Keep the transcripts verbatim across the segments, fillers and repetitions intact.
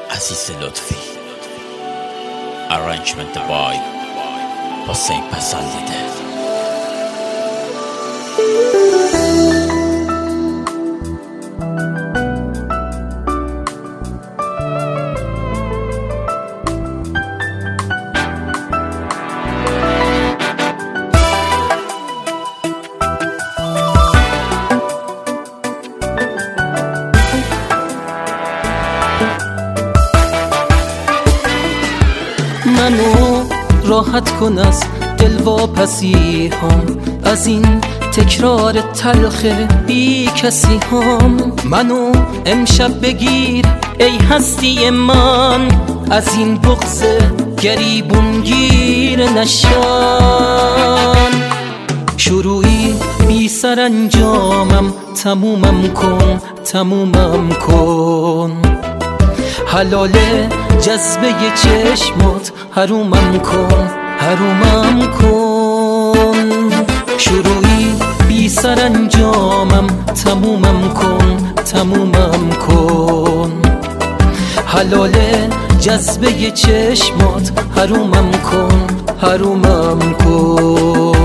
عزیز لطفی. Arrangement by حسین پسندیده. منو راحت کن از دلواپسی هم، از این تکرار تلخ بی کسی هم. منو امشب بگیر ای هستی من، از این بغض گریبون گیر نشان. شروعی بی سرانجامم تمومم کن تمومم کن. حلال جذبه چشمات حرومم کن حرومم کن. شروعی بی سرانجامم تمومم کن تمومم کن. حلال جذبه چشمات حرومم کن حرومم کن.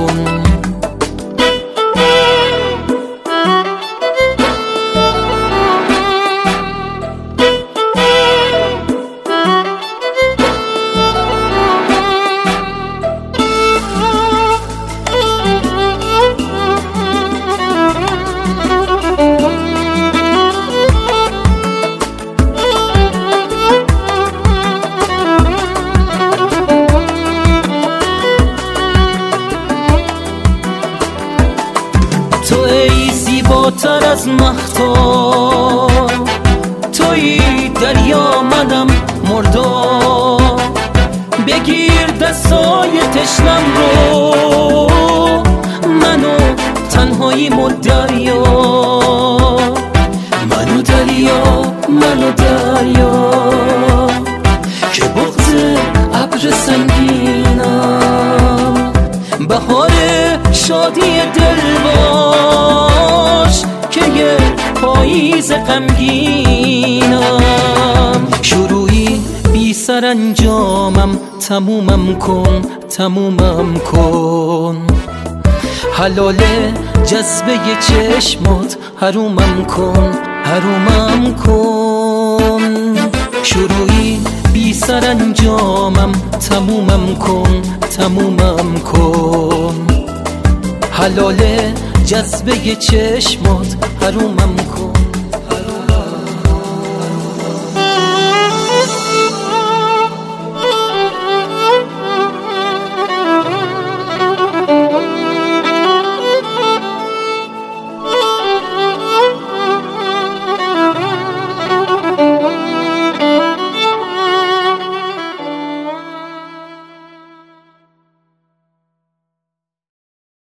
تو ای زیباتر از مهتاب، توی دریا منم مرداب. بگیر دستای تشنم رو، منو تنهایی و دریا. منو دریا منو دریا که بغض ابر سنگینم. بهار شادی دل باش که یه پاییز غمگینم. شروعی بی سرانجامم تمومم کن تمومم کن. حلال جذبه چشمات حرومم کن حرومم کن. شروعی بی سرانجامم تمومم کن تمومم کن. حلال جذبه چشمات حرومم کن.